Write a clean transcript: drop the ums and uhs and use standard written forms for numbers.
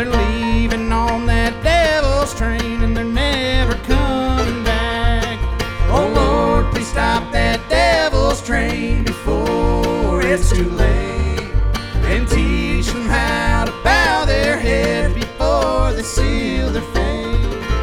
they're leaving on that devil's train and they're never coming back. Oh Lord, please stop that devil's train before it's too late.